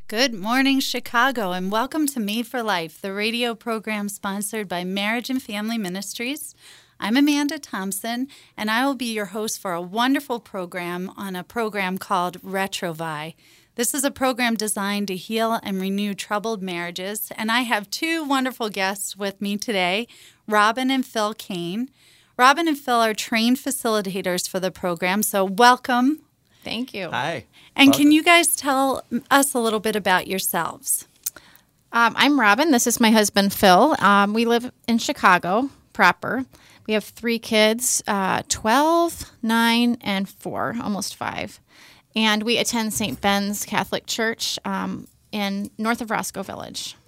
Good morning, Chicago, and welcome to Made for Life, the radio program sponsored by Marriage and Family Ministries. I'm Amanda Thompson, and I will be your host for a wonderful program on a program called Retrovi. This is a program designed to heal and renew troubled marriages, and I have two wonderful guests with me today, Robin and Phil Kane. Robin and Phil are trained facilitators for the program, so welcome. Thank you. Hi. And welcome. Can you guys tell us a little bit about yourselves? I'm Robin. This is my husband, Phil. We live in Chicago proper. We have 3 kids, 12, 9, and 4, almost 5. And we attend St. Ben's Catholic Church in north of Roscoe Village.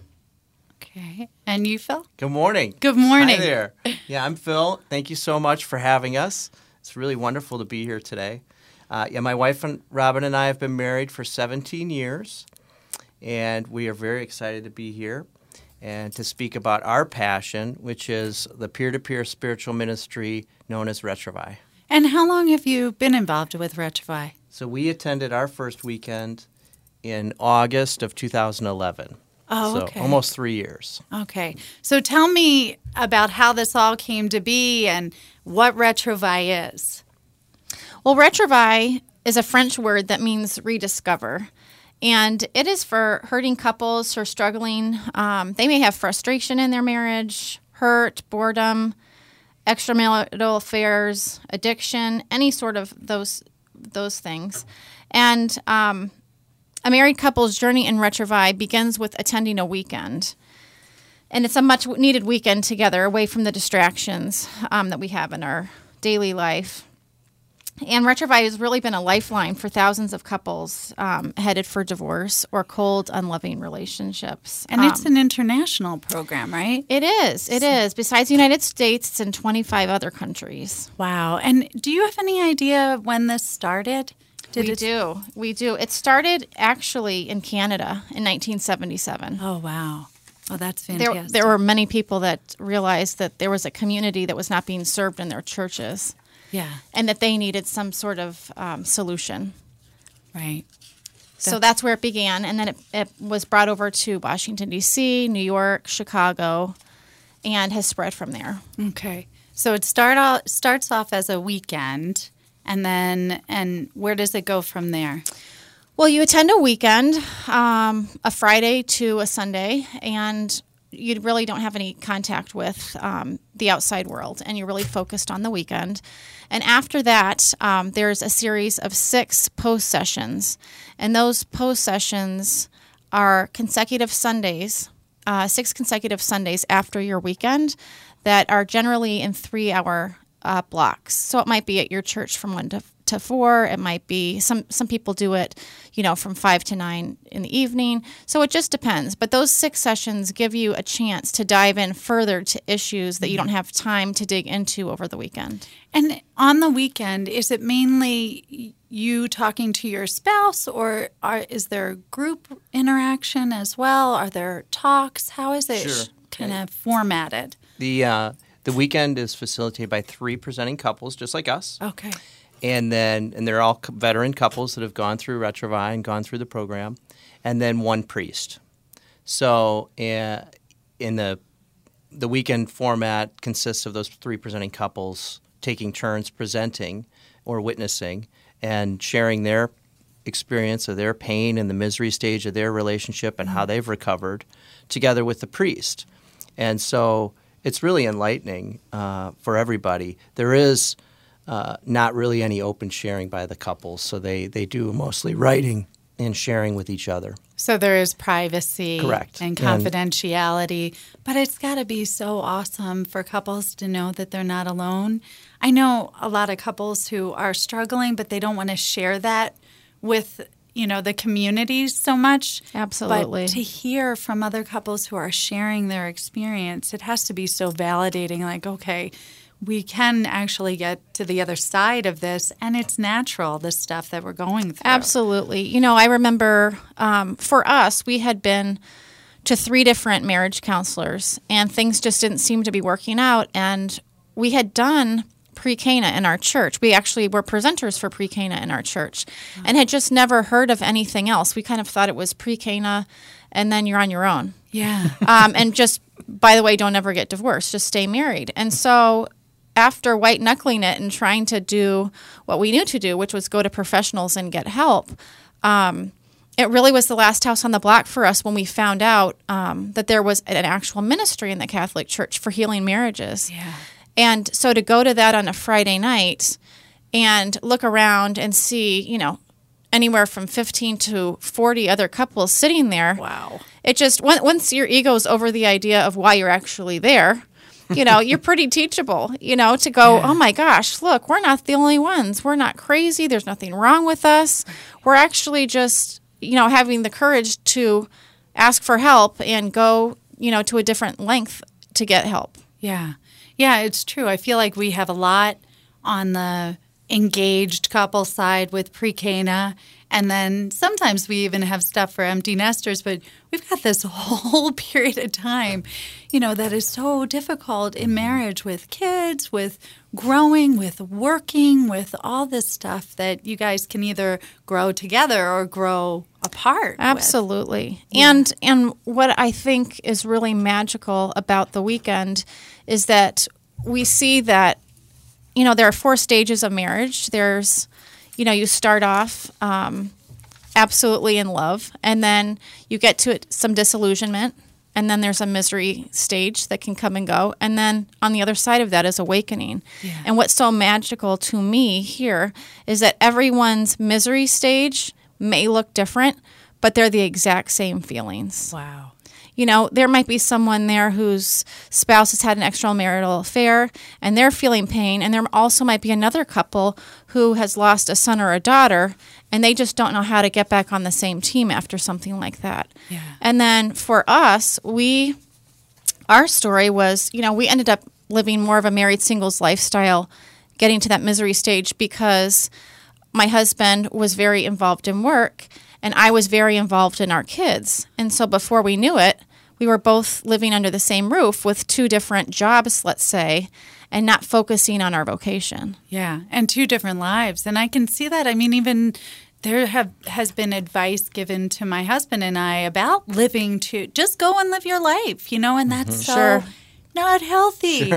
Okay. And you, Phil? Good morning. Good morning. Hi there. Yeah, I'm Phil. Thank you so much for having us. It's really wonderful to be here today. My wife and Robin and I have been married for 17 years, and we are very excited to be here and to speak about our passion, which is the peer-to-peer spiritual ministry known as Retrovi. And how long have you been involved with Retrovi? So we attended our first weekend in August of 2011. Oh, okay. So almost 3 years. Okay. So tell me about how this all came to be and what Retrovi is. Well, Retrovi is a French word that means rediscover. And it is for hurting couples who are struggling. They may have frustration in their marriage, hurt, boredom, extramarital affairs, addiction, any sort of those things. And a married couple's journey in Retrovi begins with attending a weekend. And it's a much-needed weekend together, away from the distractions that we have in our daily life. And Retrovi has really been a lifeline for thousands of couples headed for divorce or cold, unloving relationships. And it's an international program, right? It is. It is. Besides the United States, it's in 25 other countries. Wow. And do you have any idea when this started? We do. It started actually in Canada in 1977. Oh, wow. Oh, that's fantastic. There were many people that realized that there was a community that was not being served in their churches. Yeah. And that they needed some sort of solution. Right. So that's where it began. And then it was brought over to Washington, D.C., New York, Chicago, and has spread from there. Okay. So it starts off as a weekend, and where does it go from there? Well, you attend a weekend, a Friday to a Sunday, and you really don't have any contact with the outside world, and you're really focused on the weekend. And after that, there's a series of 6 post sessions, and those post sessions are consecutive Sundays, 6 consecutive Sundays after your weekend that are generally in 3-hour blocks. So it might be at your church from 1 to 4. It might be some people do it, from 5 to 9 in the evening. So it just depends. But those 6 sessions give you a chance to dive in further to issues that you don't have time to dig into over the weekend. And on the weekend, is it mainly you talking to your spouse, or is there group interaction as well? Are there talks? How is it kind of formatted? The weekend is facilitated by 3 presenting couples, just like us. Okay. And they're all veteran couples that have gone through Retrovi and gone through the program, and then 1 priest. So in the weekend format consists of those 3 presenting couples taking turns presenting or witnessing and sharing their experience of their pain and the misery stage of their relationship and how they've recovered together with the priest. And so it's really enlightening for everybody. There is not really any open sharing by the couples, so they do mostly writing and sharing with each other. So there is privacy Correct. And confidentiality, but it's got to be so awesome for couples to know that they're not alone. I know a lot of couples who are struggling, but they don't want to share that with the community so much. Absolutely. But to hear from other couples who are sharing their experience, it has to be so validating, like, okay, we can actually get to the other side of this, and it's natural, the stuff that we're going through. Absolutely. I remember for us, we had been to 3 different marriage counselors, and things just didn't seem to be working out. And we had done pre-Cana in our church. We actually were presenters for pre-Cana in our church and had just never heard of anything else. We kind of thought it was pre-Cana and then you're on your own. Yeah. And just, by the way, don't ever get divorced. Just stay married. And so after white knuckling it and trying to do what we knew to do, which was go to professionals and get help, it really was the last house on the block for us when we found out that there was an actual ministry in the Catholic Church for healing marriages. Yeah. And so to go to that on a Friday night and look around and see, anywhere from 15 to 40 other couples sitting there. Wow. It just, once your ego's over the idea of why you're actually there, you're pretty teachable, to go, oh my gosh, look, we're not the only ones. We're not crazy. There's nothing wrong with us. We're actually just, having the courage to ask for help and go, to a different length to get help. Yeah. Yeah, it's true. I feel like we have a lot on the engaged couple side with pre-Cana. And then sometimes we even have stuff for empty nesters, but we've got this whole period of time, that is so difficult in marriage with kids, with growing, with working, with all this stuff that you guys can either grow together or grow apart. Absolutely. With. And what I think is really magical about the weekend is that we see that, there are 4 stages of marriage. There's you start off absolutely in love, and then you get to some disillusionment, and then there's a misery stage that can come and go, and then on the other side of that is awakening. Yeah. And what's so magical to me here is that everyone's misery stage may look different, but they're the exact same feelings. Wow. There might be someone there whose spouse has had an extramarital affair and they're feeling pain. And there also might be another couple who has lost a son or a daughter and they just don't know how to get back on the same team after something like that. Yeah. And then for us, our story was, we ended up living more of a married singles lifestyle, getting to that misery stage because my husband was very involved in work and I was very involved in our kids. And so before we knew it, we were both living under the same roof with 2 different jobs, let's say, and not focusing on our vocation. Yeah, and 2 different lives. And I can see that. I mean, even there has been advice given to my husband and I about living to just go and live your life, and that's so not healthy,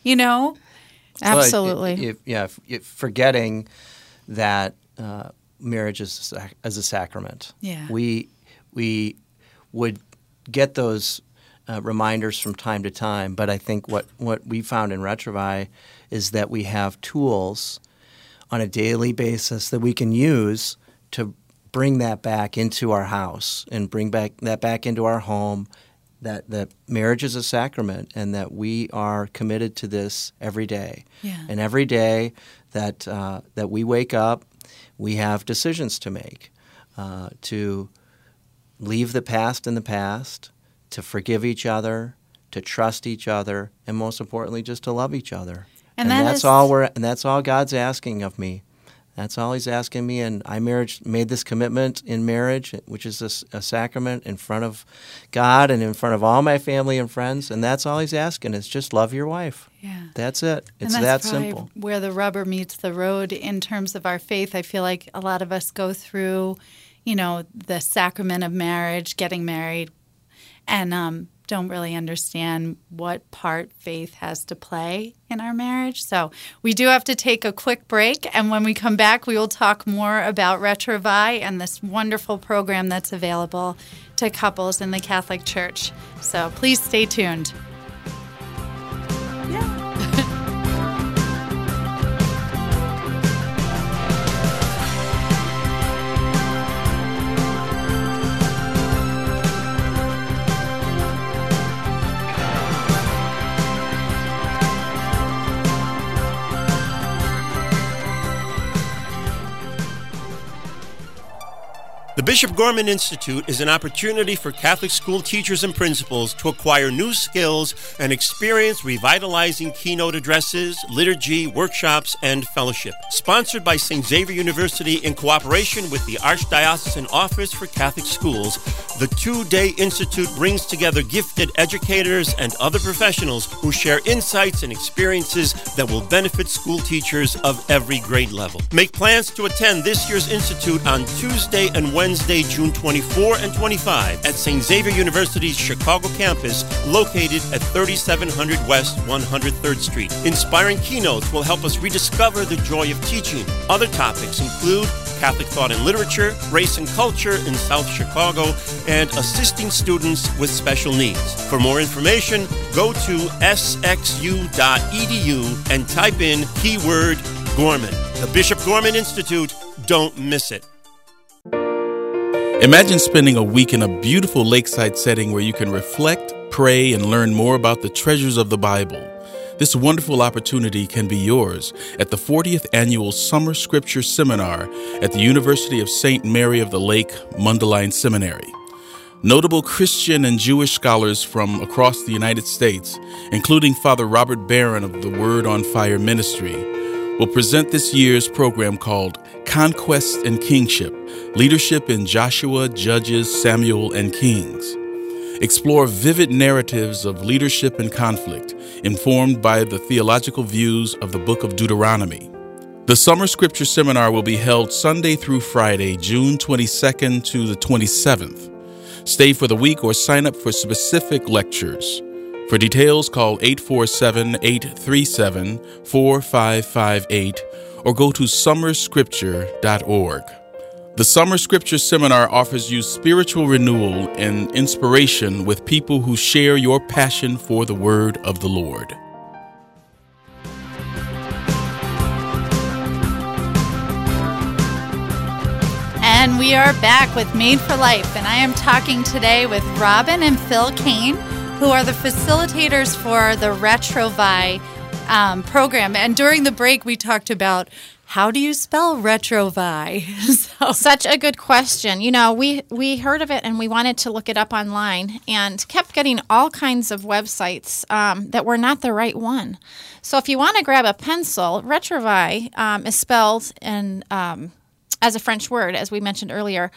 Absolutely. Forgetting that marriage is as a sacrament. Yeah. We would get those reminders from time to time, but I think what we found in Retrovi is that we have tools on a daily basis that we can use to bring that back into our house and bring that back into our home, that marriage is a sacrament and that we are committed to this every day. Yeah. And every day that we wake up, we have decisions to make, to leave the past in the past, to forgive each other, to trust each other, and most importantly, just to love each other. And that's all God's asking of me. That's all He's asking me. And I made this commitment in marriage, which is a sacrament in front of God and in front of all my family and friends. And that's all He's asking is just love your wife. Yeah. That's it. It's and that's that simple. Where the rubber meets the road in terms of our faith. I feel like a lot of us go through, the sacrament of marriage, getting married, and don't really understand what part faith has to play in our marriage. So we do have to take a quick break, and when we come back, we will talk more about Retrovi and this wonderful program that's available to couples in the Catholic Church. So please stay tuned. Yeah. The Bishop Gorman Institute is an opportunity for Catholic school teachers and principals to acquire new skills and experience revitalizing keynote addresses, liturgy, workshops, and fellowship. Sponsored by St. Xavier University in cooperation with the Archdiocesan Office for Catholic Schools, the two-day institute brings together gifted educators and other professionals who share insights and experiences that will benefit school teachers of every grade level. Make plans to attend this year's institute on Tuesday and Wednesday, June 24 and 25 at St. Xavier University's Chicago campus, located at 3700 West 103rd Street. Inspiring keynotes will help us rediscover the joy of teaching. Other topics include Catholic thought and literature, race and culture in South Chicago, and assisting students with special needs. For more information, go to sxu.edu and type in keyword Gorman. The Bishop Gorman Institute. Don't miss it. Imagine spending a week in a beautiful lakeside setting where you can reflect, pray, and learn more about the treasures of the Bible. This wonderful opportunity can be yours at the 40th Annual Summer Scripture Seminar at the University of St. Mary of the Lake Mundelein Seminary. Notable Christian and Jewish scholars from across the United States, including Father Robert Barron of the Word on Fire Ministry, will present this year's program called Conquest and Kingship, Leadership in Joshua, Judges, Samuel, and Kings. Explore vivid narratives of leadership and conflict, informed by the theological views of the Book of Deuteronomy. The Summer Scripture Seminar will be held Sunday through Friday, June 22nd to the 27th. Stay for the week or sign up for specific lectures. For details, call 847-837-4558 or go to summerscripture.org. The Summer Scripture Seminar offers you spiritual renewal and inspiration with people who share your passion for the Word of the Lord. And we are back with Made for Life, and I am talking today with Robin and Phil Kane, who are the facilitators for the Retrovi program. And during the break, we talked about how do you spell Retrovi? Such a good question. You know, we heard of it and we wanted to look it up online and kept getting all kinds of websites that were not the right one. So if you want to grab a pencil, Retrovi is spelled in as a French word, as we mentioned earlier,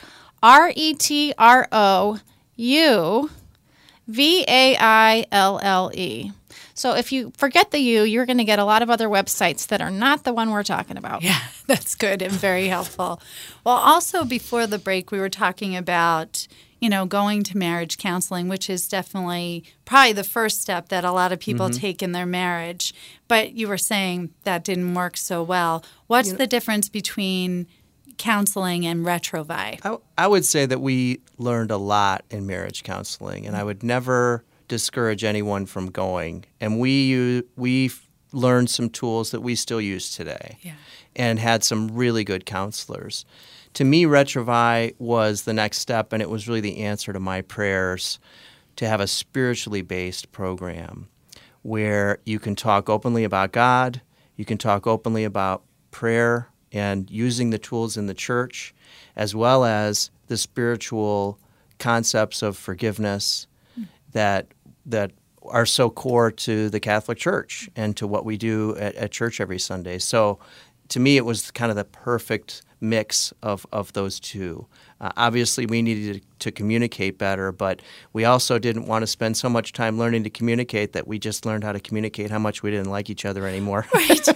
RetroVaille. So if you forget the U, you're going to get a lot of other websites that are not the one we're talking about. Yeah, that's good and very helpful. Well, also before the break, we were talking about, you know, going to marriage counseling, which is definitely probably the first step that a lot of people take in their marriage. But you were saying that didn't work so well. What's the difference between counseling and Retrovi? I would say that we learned a lot in marriage counseling, and I would never discourage anyone from going. And we learned some tools that we still use today, and had some really good counselors. To me, Retrovi was the next step, and it was really the answer to my prayers to have a spiritually based program where you can talk openly about God, you can talk openly about prayer and using the tools in the church, as well as the spiritual concepts of forgiveness that are so core to the Catholic Church and to what we do at church every Sunday. So to me, it was kind of the perfect mix of those two. Obviously, we needed to communicate better, but we also didn't want to spend so much time learning to communicate that we just learned how to communicate how much we didn't like each other anymore. Right.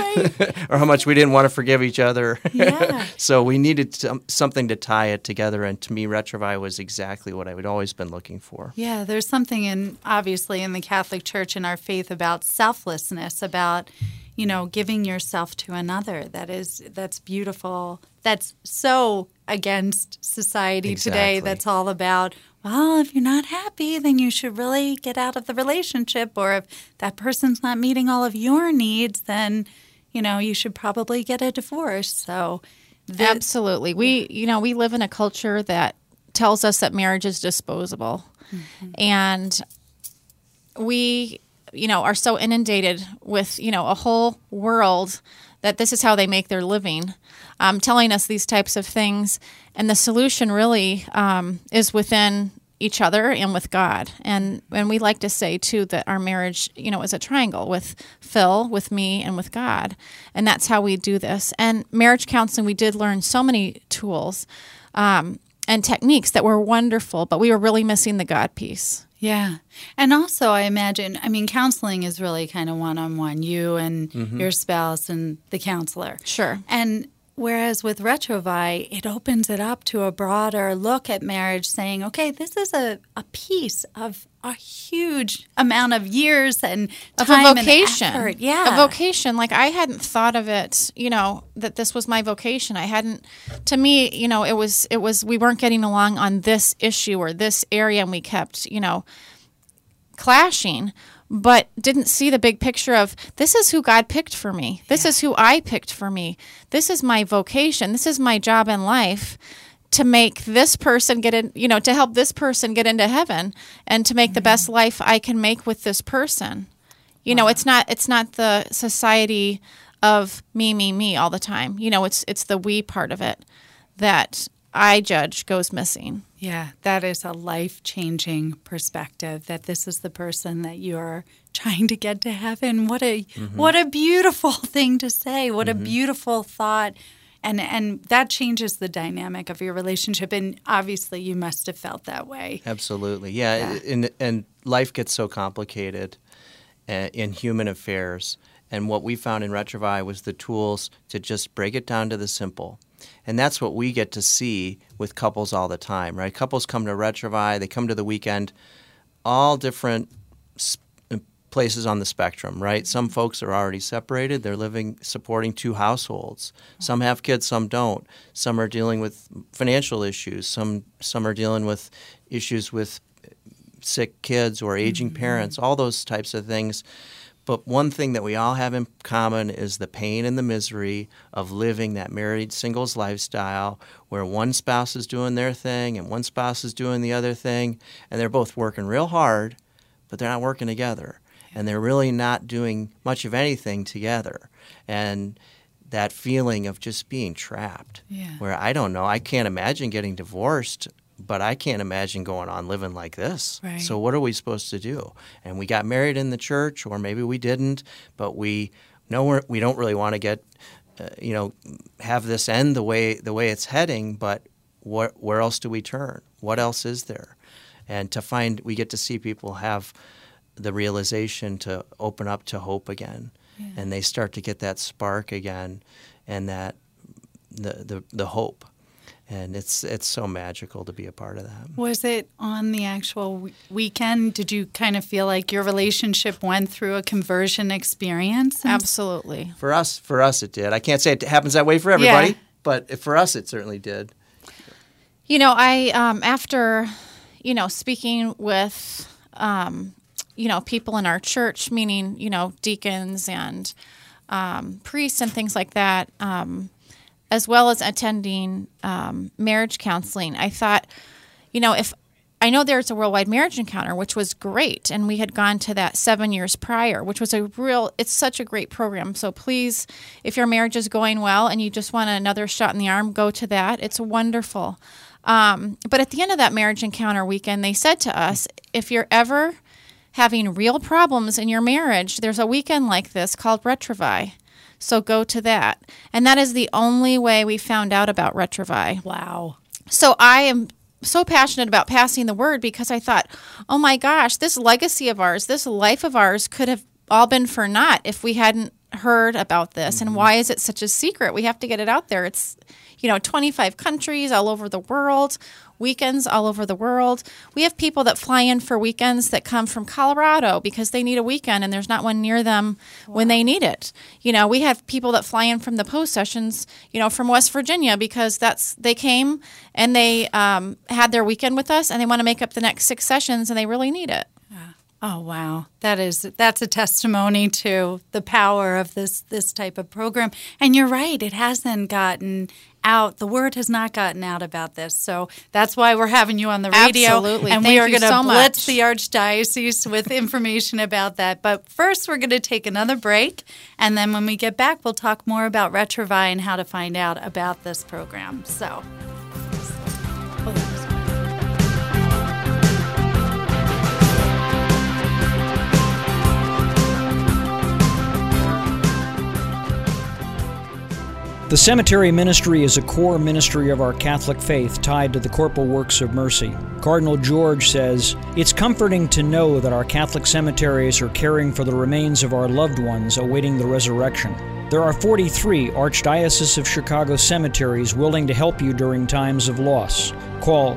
Or how much we didn't want to forgive each other. Yeah. So we needed something to tie it together, and to me, Retrovi was exactly what I would always been looking for. Yeah, there's something obviously in the Catholic Church and our faith about selflessness, about, you know, giving yourself to another. That's beautiful. That's so against society today. That's all about, well, if you're not happy, then you should really get out of the relationship. Or if that person's not meeting all of your needs, then, you know, you should probably get a divorce. So absolutely. We live in a culture that tells us that marriage is disposable. And we, are so inundated with, a whole world that this is how they make their living. telling us these types of things. And the solution really is within each other and with God. And we like to say, too, that our marriage, is a triangle with Phil, with me, and with God. And that's how we do this. And marriage counseling, we did learn so many tools and techniques that were wonderful, but we were really missing the God piece. Yeah. And also, I imagine, counseling is really kind of one-on-one, you and your spouse and the counselor. Sure. And whereas with Retrovi, it opens it up to a broader look at marriage, saying, okay, this is a piece of a huge amount of years and time of a vocation. And effort. Yeah. A vocation. Like, I hadn't thought of it, that this was my vocation. I hadn't, to me, it was, we weren't getting along on this issue or this area, and we kept, clashing, but didn't see the big picture of, this is who God picked for me. This is who I picked for me. This is my vocation. This is my job in life, to make this person get in, to help this person get into heaven, and to make the best life I can make with this person. It's not the society of me all the time. It's the we part of it that I judge goes missing. Yeah, that is a life-changing perspective, that this is the person that you're trying to get to heaven. What a beautiful thing to say. What a beautiful thought. And that changes the dynamic of your relationship. And obviously you must have felt that way. Absolutely. Yeah. And life gets so complicated in human affairs. And what we found in Retrovi was the tools to just break it down to the simple. And that's what we get to see with couples all the time, right? Couples come to Retrovi, they come to the weekend, all different places on the spectrum, right? Some folks are already separated. They're supporting two households. Some have kids, some don't. Some are dealing with financial issues. Some are dealing with issues with sick kids or aging parents, all those types of things. But one thing that we all have in common is the pain and the misery of living that married singles lifestyle, where one spouse is doing their thing and one spouse is doing the other thing, and they're both working real hard, but they're not working together. And they're really not doing much of anything together. And that feeling of just being trapped, where I don't know, I can't imagine getting divorced, but I can't imagine going on living like this. Right. So what are we supposed to do? And we got married in the church, or maybe we didn't, but we know we don't really want to get, have this end the way it's heading. But where else do we turn? What else is there? And we get to see people have the realization to open up to hope again, and they start to get that spark again, and that the hope, and it's so magical to be a part of that. Was it on the actual weekend? Did you kind of feel like your relationship went through a conversion experience? Absolutely. For us, it did. I can't say it happens that way for everybody, but for us, it certainly did. I after speaking with people in our church, meaning, deacons and priests and things like that, as well as attending marriage counseling, I thought, if I know there's a Worldwide Marriage Encounter, which was great, and we had gone to that 7 years prior, which was it's such a great program. So please, if your marriage is going well and you just want another shot in the arm, go to that. It's wonderful. But at the end of that marriage encounter weekend, they said to us, if you're ever having real problems in your marriage, there's a weekend like this called Retrovi. So go to that. And that is the only way we found out about Retrovi. Wow. So I am so passionate about passing the word, because I thought, oh my gosh, this legacy of ours, this life of ours could have all been for naught if we hadn't heard about this. And why is it such a secret? We have to get it out there. It's 25 countries all over the world, weekends all over the world. We have people that fly in for weekends that come from Colorado because they need a weekend and there's not one near them when they need it. We have people that fly in from the post sessions, from West Virginia, because they came and they had their weekend with us and they want to make up the next 6 sessions and they really need it. Oh, wow. That's a testimony to the power of this type of program. And you're right, it hasn't gotten out. The word has not gotten out about this. So that's why we're having you on the radio. Absolutely. And Thank we are you going to so blitz much. the Archdiocese with information about that. But first, we're going to take another break. And then when we get back, we'll talk more about Retrovi and how to find out about this program. So... The cemetery ministry is a core ministry of our Catholic faith tied to the corporal works of mercy. Cardinal George says, "It's comforting to know that our Catholic cemeteries are caring for the remains of our loved ones awaiting the resurrection. There are 43 Archdiocese of Chicago cemeteries willing to help you during times of loss. Call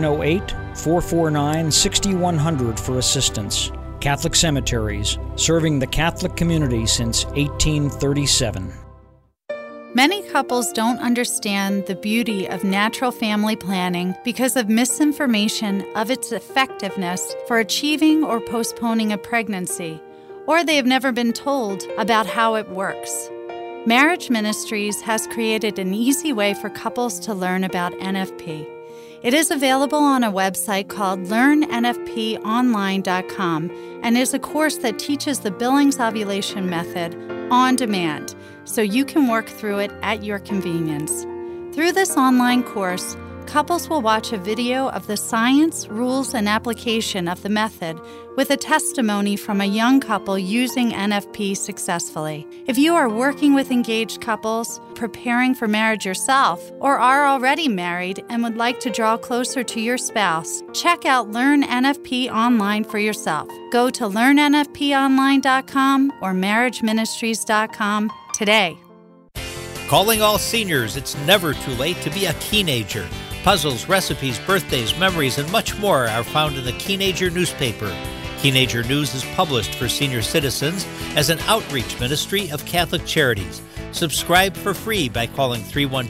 708-449-6100 for assistance. Catholic Cemeteries, serving the Catholic community since 1837. Many couples don't understand the beauty of natural family planning because of misinformation of its effectiveness for achieving or postponing a pregnancy, or they have never been told about how it works. Marriage Ministries has created an easy way for couples to learn about NFP. It is available on a website called LearnNFPOnline.com and is a course that teaches the Billings ovulation method on demand, so you can work through it at your convenience. Through this online course, couples will watch a video of the science, rules, and application of the method with a testimony from a young couple using NFP successfully. If you are working with engaged couples, preparing for marriage yourself, or are already married and would like to draw closer to your spouse, check out Learn NFP Online for yourself. Go to LearnNFPOnline.com or MarriageMinistries.com today. Calling all seniors, it's never too late to be a Keenager. Puzzles, recipes, birthdays, memories, and much more are found in the Keenager newspaper. Keenager News is published for senior citizens as an outreach ministry of Catholic Charities. Subscribe for free by calling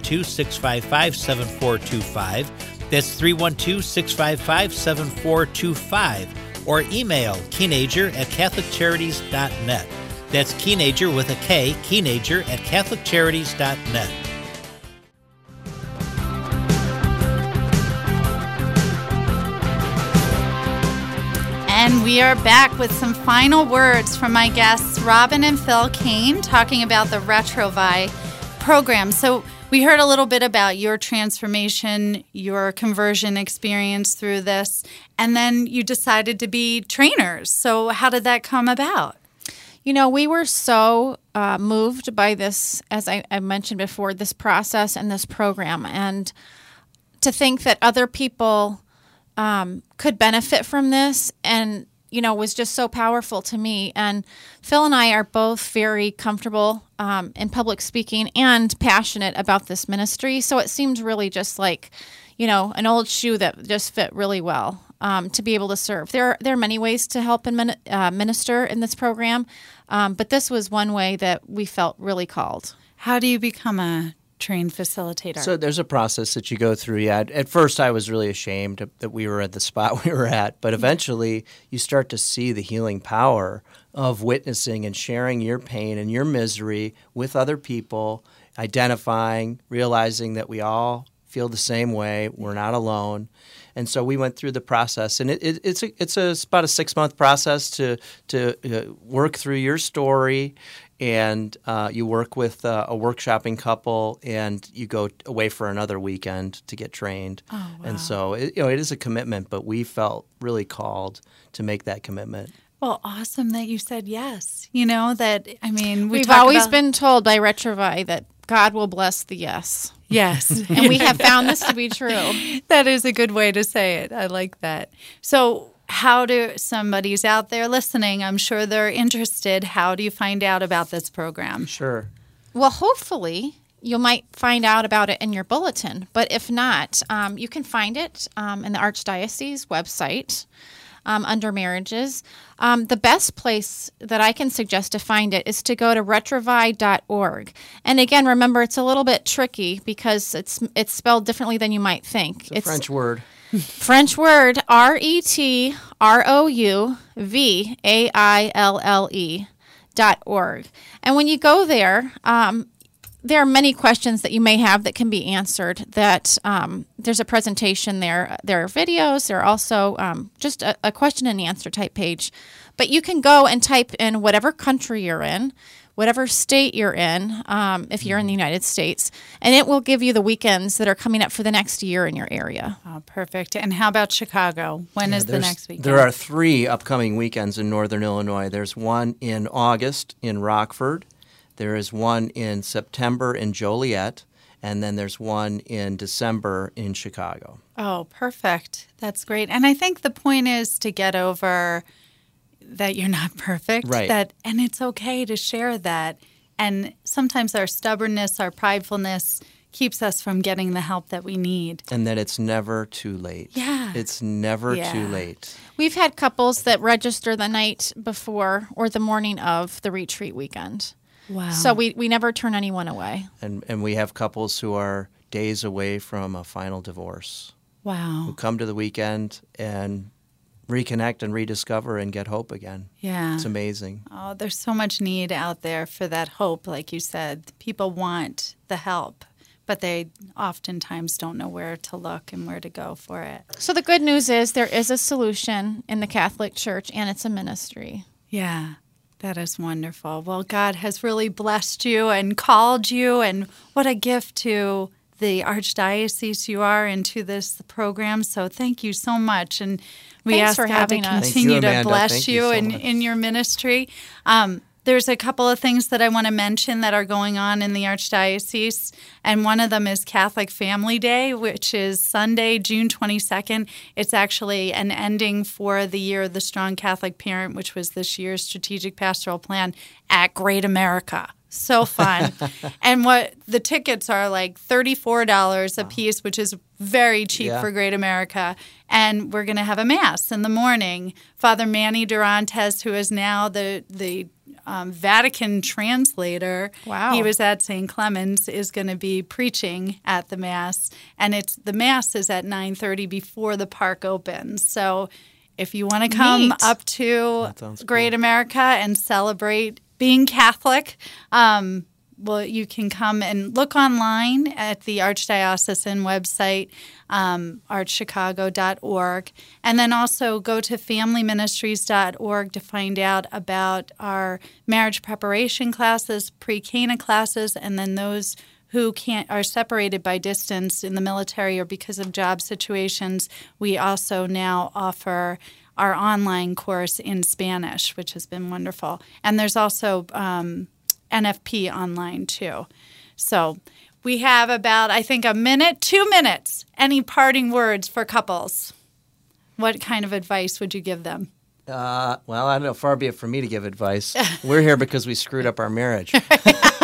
312-655-7425. That's 312-655-7425. Or email keenager@catholiccharities.net. That's Keenager with a K, keenager@catholiccharities.net. And we are back with some final words from my guests, Robin and Phil Kane, talking about the Retrovi program. So we heard a little bit about your transformation, your conversion experience through this, and then you decided to be trainers. So how did that come about? You know, we were so moved by this, as I mentioned before, this process and this program, and to think that other people could benefit from this, and, you know, was just so powerful to me. And Phil and I are both very comfortable in public speaking and passionate about this ministry, so it seemed really just like, you know, an old shoe that just fit really well. To be able to serve. There are many ways to help and minister in this program, but this was one way that we felt really called. How do you become a trained facilitator? So there's a process that you go through. Yeah, at first I was really ashamed that we were at the spot we were at, but eventually you start to see the healing power of witnessing and sharing your pain and your misery with other people, identifying, realizing that we all feel the same way. We're not alone. And so we went through the process, and it's about a 6-month process to work through your story, and you work with a workshopping couple, and you go away for another weekend to get trained. Oh, wow. And so it is a commitment, but we felt really called to make that commitment. Well, awesome that you said yes. You know, that, I mean, We've always been told by Retrovi that God will bless the yes. Yes. And we have found this to be true. That is a good way to say it. I like that. So how do somebody's out there listening? I'm sure they're interested. How do you find out about this program? Sure. Well, hopefully you might find out about it in your bulletin. But if not, you can find it in the Archdiocese website. under marriages. The best place that I can suggest to find it is to go to retrovi.org. And again, remember, it's a little bit tricky because it's spelled differently than you might think. It's a French word. French word, RETROUVAILLE.org. And when you go there, there are many questions that you may have that can be answered. That there's a presentation there. There are videos. There are also just a question and answer type page. But you can go and type in whatever country you're in, whatever state you're in, if you're in the United States, and it will give you the weekends that are coming up for the next year in your area. Oh, perfect. And how about Chicago? When is the next weekend? There are 3 upcoming weekends in Northern Illinois. There's one in August in Rockford. There is one in September in Joliet, and then there's one in December in Chicago. Oh, perfect. That's great. And I think the point is to get over that you're not perfect. Right. And it's okay to share that. And sometimes our stubbornness, our pridefulness keeps us from getting the help that we need. And that it's never too late. Yeah. It's never too late. We've had couples that register the night before or the morning of the retreat weekend. Wow. So we never turn anyone away. And we have couples who are days away from a final divorce. Wow. Who come to the weekend and reconnect and rediscover and get hope again. Yeah. It's amazing. Oh, there's so much need out there for that hope, like you said. People want the help, but they oftentimes don't know where to look and where to go for it. So the good news is there is a solution in the Catholic Church, and it's a ministry. Yeah. That is wonderful. Well, God has really blessed you and called you, and what a gift to the Archdiocese you are and to this program. So thank you so much. And we Thanks ask for God having to us. continue Thank you, to Amanda. bless Thank you you so in, much. in your ministry. There's a couple of things that I want to mention that are going on in the Archdiocese, and one of them is Catholic Family Day, which is Sunday, June 22nd. It's actually an ending for the Year of the Strong Catholic Parent, which was this year's strategic pastoral plan at Great America. So fun. And what the tickets are like $34 a piece, which is very cheap for Great America. And we're going to have a Mass in the morning. Father Manny Durantes, who is now the Vatican translator, Wow. he was at St. Clemens, is going to be preaching at the Mass. And the Mass is at 9:30 before the park opens. So if you want to come Neat. up to sounds Great America and celebrate being Catholic, well, you can come and look online at the Archdiocesan website, archchicago.org, and then also go to familyministries.org to find out about our marriage preparation classes, pre-Cana classes, and then those who are separated by distance in the military or because of job situations. We also now offer our online course in Spanish, which has been wonderful. And there's also NFP online too. So we have about, I think, 2 minutes. Any parting words for couples? What kind of advice would you give them? Well, I don't know. Far be it from me to give advice. We're here because we screwed up our marriage. But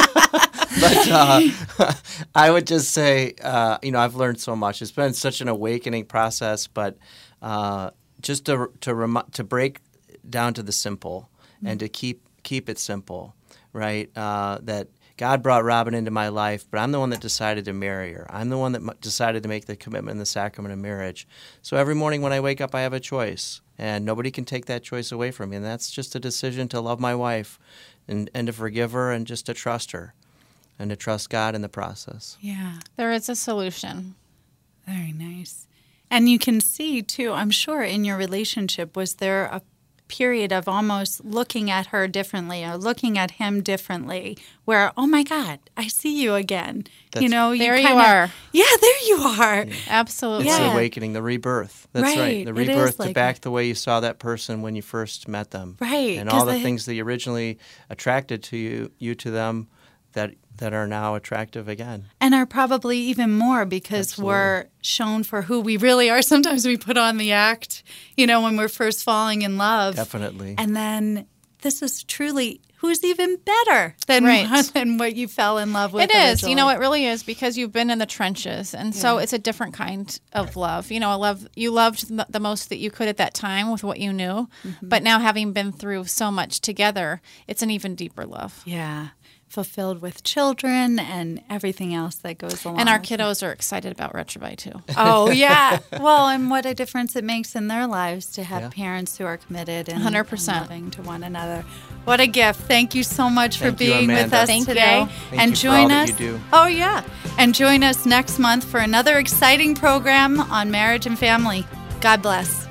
I would just say, I've learned so much. It's been such an awakening process, but just to break down to the simple and to keep it simple, right? That God brought Robin into my life, but I'm the one that decided to marry her. I'm the one that decided to make the commitment in the sacrament of marriage. So every morning when I wake up, I have a choice, and nobody can take that choice away from me. And that's just a decision to love my wife and to forgive her and just to trust her and to trust God in the process. Yeah, There is a solution. very nice. And you can see, too, I'm sure in your relationship, was there a period of almost looking at her differently or looking at him differently where, oh, my God, I see you again. There you are. Yeah, there you are. Absolutely. It's Yeah. the awakening, the rebirth. That's right. Right. The It is rebirth like to back the way you saw that person when you first met them. Right, And all 'cause the things that you originally attracted to you to them that are now attractive again. And are probably even more because Absolutely. we're shown for who we really are. Sometimes we put on the act, when we're first falling in love. Definitely. And then this is truly who's even better than, Right. than what you fell in love with. It is. originally. It really is, because you've been in the trenches. And so it's a different kind of love. You loved the most that you could at that time with what you knew. Mm-hmm. But now, having been through so much together, it's an even deeper love. Yeah. Fulfilled with children and everything else that goes along. And our with it. kiddos are excited about Retrobite, too. Oh, yeah. Well, and what a difference it makes in their lives to have parents who are committed and 100%. and loving to one another. What a gift. Thank you so much for Thank you, being with Amanda. us Thank today. you. Thank and you for join all us. that you do. Oh, yeah. And join us next month for another exciting program on marriage and family. God bless.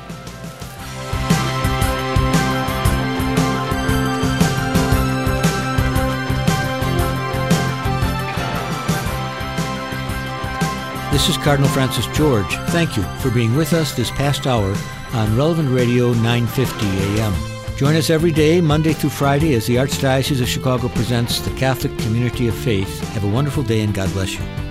This is Cardinal Francis George. Thank you for being with us this past hour on Relevant Radio 950 AM. Join us every day, Monday through Friday, as the Archdiocese of Chicago presents the Catholic Community of Faith. Have a wonderful day and God bless you.